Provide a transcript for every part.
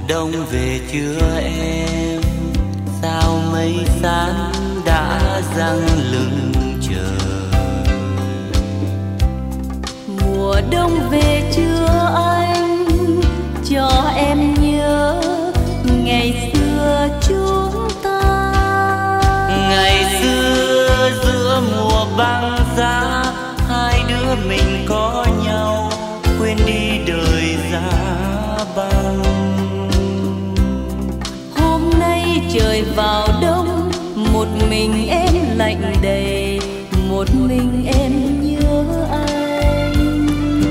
đông về chưa em? Sao mây sáng đã giăng lưng chờ? Mùa đông về chưa anh? Cho em nhớ ngày xưa chúng ta. Ngày xưa giữa mùa băng giá, hai đứa mình có nhau, quên đi đời giá băng. Hôm nay trời vào đông, một mình em lạnh đầy, một mình em nhớ anh.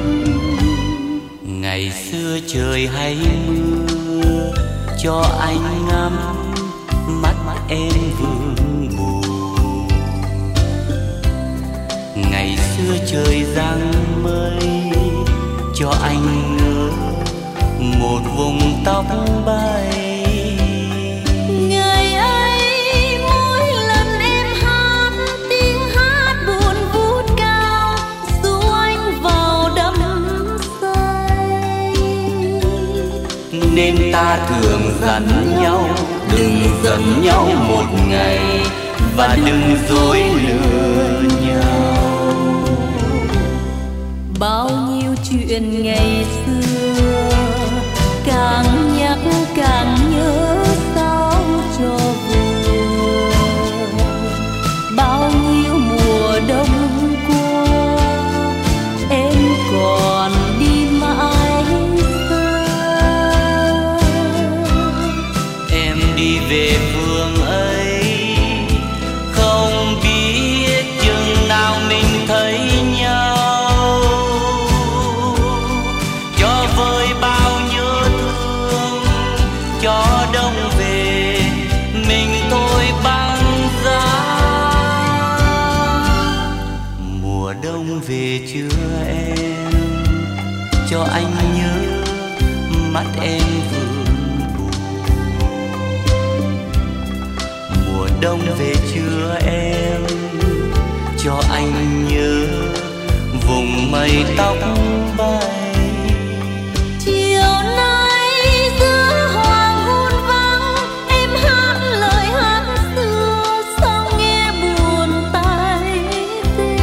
Ngày xưa trời hay mưa, cho anh ngắm mắt em vương buồn. Ngày xưa trời giăng mây, cho anh ngỡ một vùng tóc bay. Ngày ấy mỗi lần em hát tiếng hát buồn vút cao, dù anh vào đắm say. Nên ta thường dặn nhau đừng giận nhau một ngày, và đừng dối lừa nhau. Bao nhiêu chuyện ngày xưa, càng nhắc càng nhớ sao cho vừa. Bao nhiêu mùa đông qua, em còn đi mãi xa. Em đi về phương ấy, không biết chừng nào mình thấy nhau. Cho vơi bao nhớ thương, cho đông về mình thôi băng giá. Mùa đông về chưa em? Cho anh nhớ mắt em vương buồn. Mùa đông về chưa em? Cho anh nhớ vùng mây tóc bay. Chiều nay giữa hoàng hôn vắng, em hát lời hát xưa, sao nghe buồn tai tê.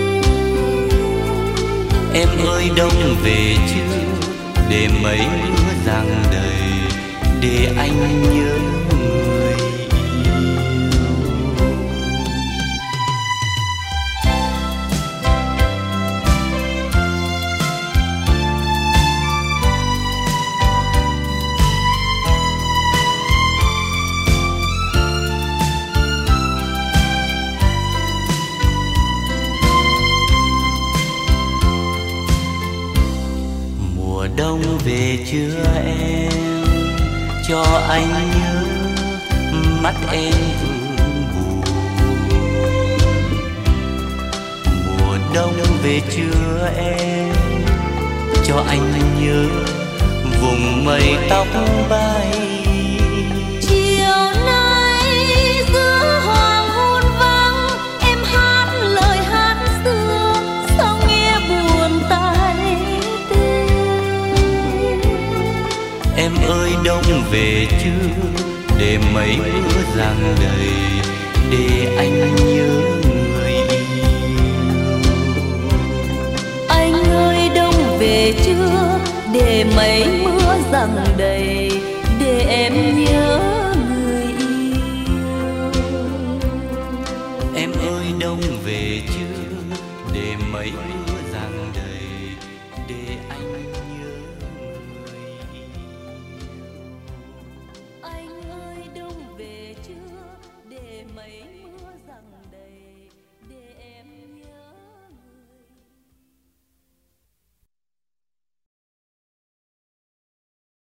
Em ơi đông về chưa? Để mấy mưa giăng đầy, để anh nhớ người yêu. Mùa đông về chưa em? Cho anh nhớ mắt em vương buồn. Mùa đông về chưa em? Cho anh nhớ vùng mây tóc bay. Chiều nay giữa hoàng hôn vắng, em hát lời hát xưa, sao nghe buồn tai tê. Em ơi đông về chưa? Để mấy mưa giăng đầy, để anh nhớ người yêu. Anh ơi đông về chưa? Để mấy mưa giăng đầy, để em nhớ người yêu. Em ơi đông về chưa? Để mấy mưa giăng đầy, để anh nhớ người yêu. Anh ơi đông về chưa? Để mấy